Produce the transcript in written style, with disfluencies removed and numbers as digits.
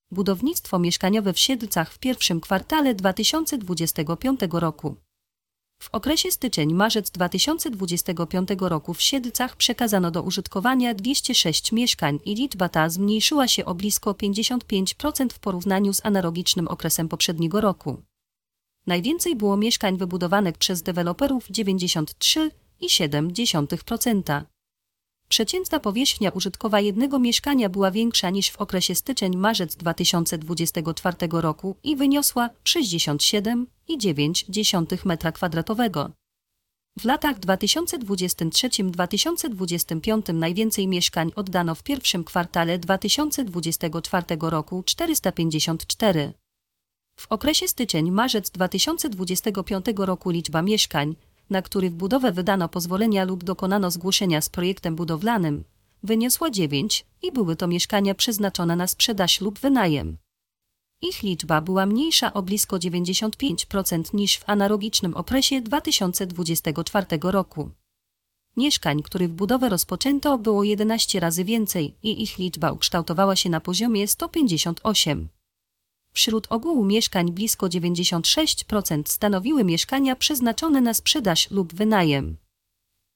Budownictwo mieszkaniowe w Siedlcach w pierwszym kwartale 2025 roku. W okresie styczeń-marzec 2025 roku w Siedlcach przekazano do użytkowania 206 mieszkań i liczba ta zmniejszyła się o blisko 55% w porównaniu z analogicznym okresem poprzedniego roku. Najwięcej było mieszkań wybudowanych przez deweloperów 93,7%. Przeciętna powierzchnia użytkowa jednego mieszkania była większa niż w okresie styczeń-marzec 2024 roku i wyniosła 67,9 m2. W latach 2023-2025 najwięcej mieszkań oddano w pierwszym kwartale 2024 roku 454. W okresie styczeń-marzec 2025 roku liczba mieszkań, na których budowę wydano pozwolenia lub dokonano zgłoszenia z projektem budowlanym, wyniosła 9 i były to mieszkania przeznaczone na sprzedaż lub wynajem. Ich liczba była mniejsza o blisko 95% niż w analogicznym okresie 2024 roku. Mieszkań, których budowę rozpoczęto, było 11 razy więcej i ich liczba ukształtowała się na poziomie 158. Wśród ogółu mieszkań blisko 96% stanowiły mieszkania przeznaczone na sprzedaż lub wynajem.